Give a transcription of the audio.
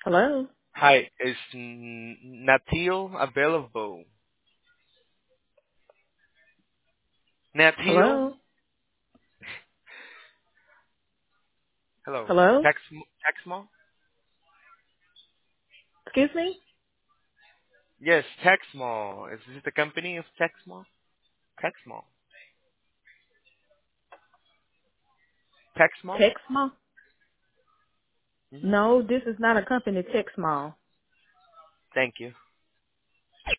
Hello? Hi, is Natil available? Natil? Hello? Hello. Hello? Texmo? Excuse me? Yes, Texmo. Is this the company of Texmo? Texmo. Texmo? Texmo? Mm-hmm. No, this is not a company, Texmo. Thank you.